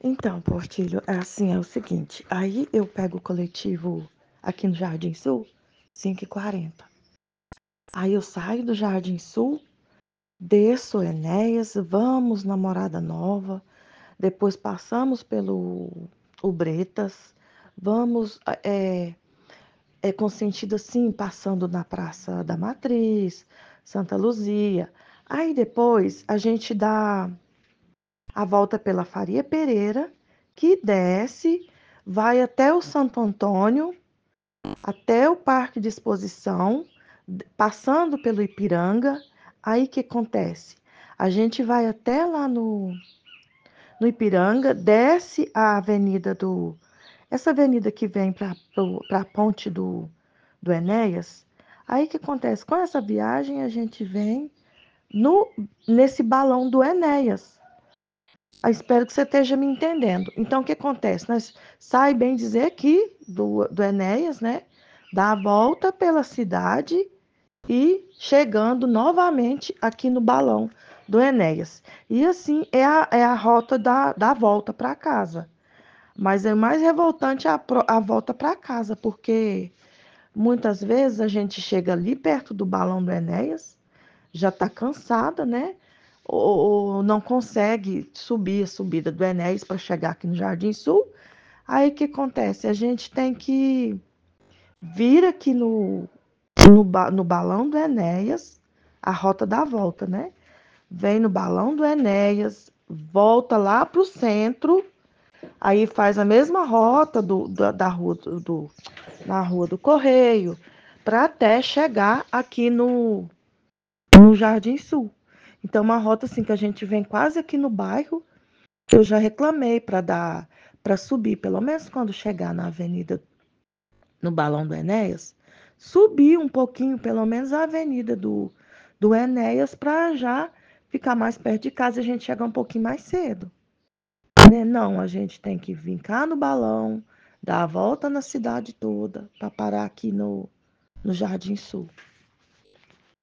Então, Portilho, é assim, é o seguinte, aí eu pego o coletivo aqui no Jardim Sul, 5h40. Aí eu saio do Jardim Sul, desço Enéas, vamos na Morada Nova, depois passamos pelo o Bretas, vamos com sentido assim, passando na Praça da Matriz, Santa Luzia. Aí depois a gente dá a volta pela Faria Pereira, que desce, vai até o Santo Antônio, até o Parque de Exposição, passando pelo Ipiranga. Aí o que acontece? A gente vai até lá no Ipiranga, desce a avenida do. Essa avenida que vem para a ponte do Enéas. Aí o que acontece? Com essa viagem, a gente vem no, nesse balão do Enéas. Espero que você esteja me entendendo. Então, o que acontece? Nós sai bem dizer aqui do Enéas, né? Dá a volta pela cidade e chegando novamente aqui no balão do Enéas. E assim é a rota da volta para casa. Mas é mais revoltante a volta para casa, porque muitas vezes a gente chega ali perto do balão do Enéas, já está cansada, né? Ou não consegue subir a subida do Enéas para chegar aqui no Jardim Sul. Aí o que acontece? A gente tem que vir aqui no balão do Enéas, a rota da volta, né? Vem no balão do Enéas, volta lá para o centro, aí faz a mesma rota da rua na Rua do Correio, para até chegar aqui no Jardim Sul. Então, uma rota assim que a gente vem quase aqui no bairro. Eu já reclamei para subir, pelo menos quando chegar na avenida, no Balão do Enéas, subir um pouquinho, pelo menos a avenida do Enéas, para já ficar mais perto de casa e a gente chegar um pouquinho mais cedo. Né? Não, a gente tem que vir cá no balão, dar a volta na cidade toda, para parar aqui no Jardim Sul.